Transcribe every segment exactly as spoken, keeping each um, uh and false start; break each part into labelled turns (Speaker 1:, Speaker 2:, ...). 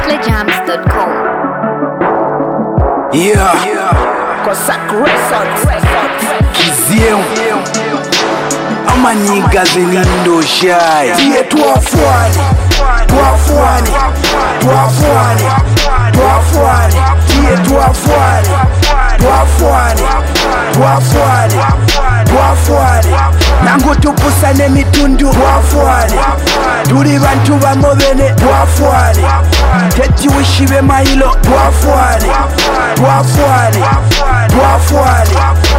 Speaker 1: copley jams dot com.
Speaker 2: Yeah,
Speaker 3: Cossack Records.
Speaker 2: Kiziemu amanyiga zinindoshayi
Speaker 3: Tiye tuwafuane, tuwafuane, tuwafuane, tuwafuane. Tiye tuwafuane, tuwafuane, tuwafuane, tuwafuane. Nangu tupusane mitundu tuwafuane. Tuli bantu bamobene tuwafuane. Teti wishibe mailo tuwafuane, tuwafuane, tuwafuane.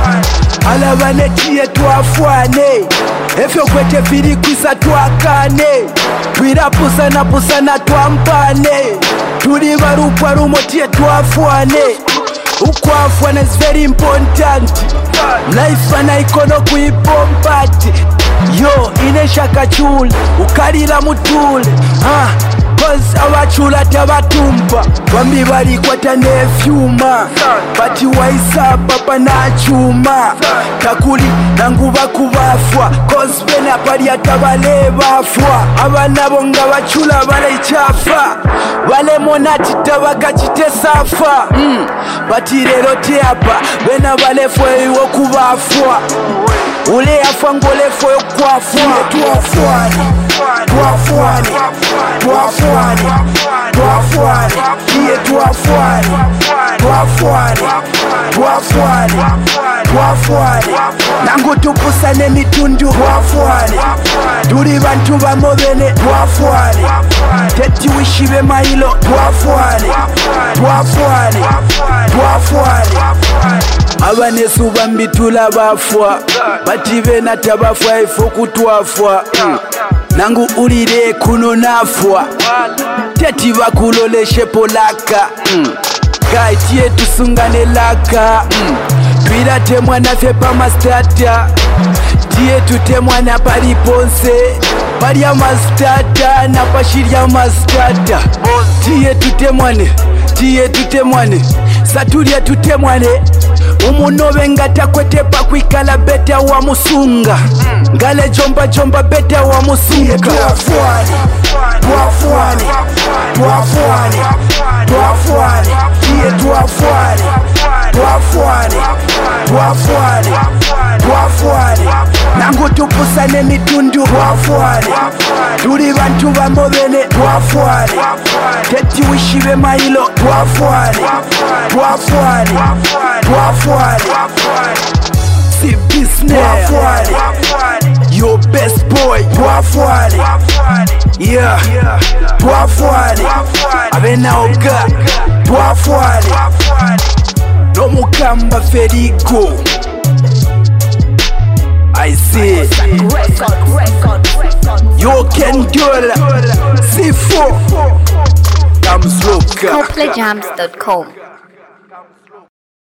Speaker 3: Alabane tiye tuwafuane. Efyo kwete fili kwisa twakane. Twira pusana pusana twampane. Tuli barupwa rumo tiye tuwafuane. Ukwafuana is very important. Life anaikono kuipompati. Yo ineshaka chule ukalira mutule ah. Cause abachula tabatumba bambi balikwata nefyuma bati waisa papa nachuma kakuli nangu bakubafwa cause bena pali atabale bafwa abana bonga bachula balechafa bale monati tabaka chitesafa mm. Bati lero teapa bena balefwe iwo kubafwa ule afa ngolefwe kwafwa tuwafuane tuwafuane tuwafuane tuwafuane tiye tuwafuane tuwafuane tuwafuane tuwafuane nangu tupusane mitundu tuwafuane tuli bantu bamobene tuwafuane teti wishibe mailo tuwafuane tuwafuane tuwafuane abanesu bambitula bafwa bati bena tabafwa ifo kutwafwa mm. Nangu ulire kuno nafwa teti bakuloleshe polaka mm. Gai tiye tusungane laka mm. Twira temwana fe pa mastata tiye tutemwana pali ponse pali ya mastata na pashiri ya mastata tiye tutemwane tiye tutemwane satulia tutemwane umunobe ngatakwete pakwikala beta wa musunga ngale jomba jomba beta wa musunga tuwafuane tuwafuane tuwafuane tuwafuane tiye tuwafuane tuwafuane tuwafuane tuwafuane nangu tupusane mitundu tuwafuane tuli bantu bamobene tuwafuane teti wishibe mailo tuwafuane tuwafuane tuwafuane si business your best boy tuwafuane yeah tuwafuane abenaoga tuwafuane no mukamba ferigo I see you can do it C four comes look
Speaker 1: copley jams dot com.